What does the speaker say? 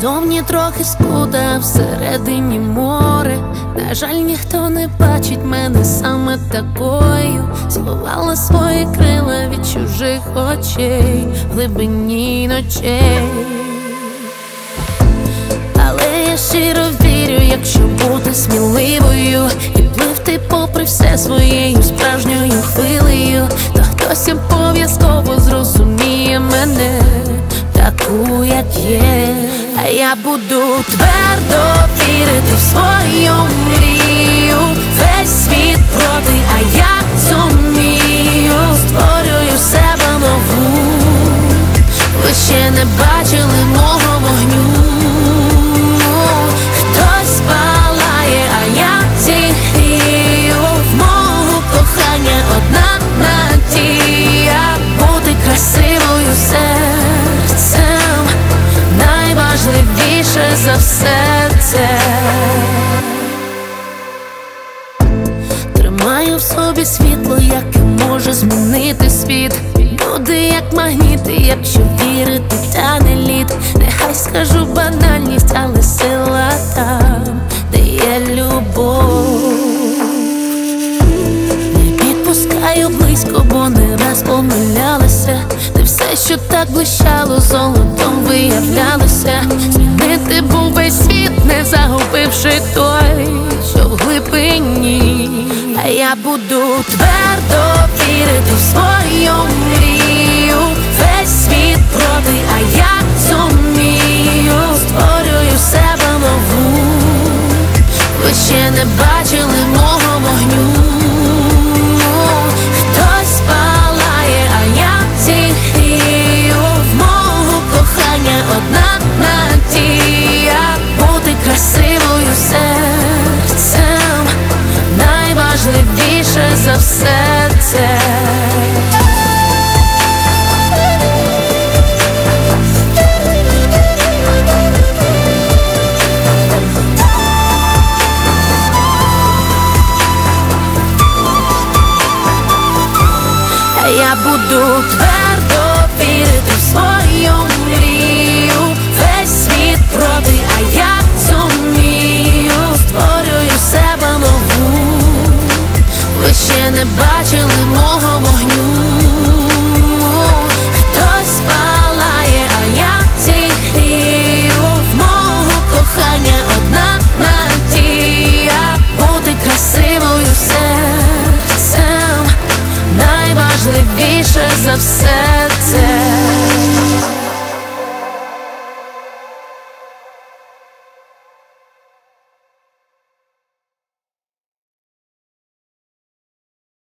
Зовні трохи скуда, всередині море. На жаль, ніхто не бачить мене саме такою. Сховала свої крила від чужих очей в глибині ночей. Але я щиро вірю, якщо бути сміливою і пливти попри все своєю справжньою хвилею, то хтось обов'язково зрозуміє мене таку, як є. А я буду твердо вірити в свою мрію. Весь світ проти, а я зумію. Створюю себе нову. Ви ще не бачили мого вогню. Хтось палає, а я зігрію. В мого кохання одна надія бути красивою серцем. Найважливіше за все це. Тримаю в собі світло, яке може змінити світ. Люди як магніти, якщо вірити, тяне лід. Нехай скажу банальність, але сила там, де є любов. Не підпускаю близько, бо не раз помилялася. Не все, що так блищало, золотом виявлялося. Змінити був весь світ, не загубивши той, що в глибині. А я буду твердо вірити в свою мрію. Весь світ проти, а я зумію. Створюю себе нову. Ви ще не бачили мого вогню. Хтось палає, а я зігрію. В мого кохання одна надія бути красивою серцем. Найважливіше за все це. Я буду твердо вірити в свою мрію. Весь світ проти, а я зумію. Створюю себе нову. Ви ще не бачили мого вогню. Хтось палає, а я зігрію. В мого кохання одна надія бути красивою серцем. Найважливіше за все це.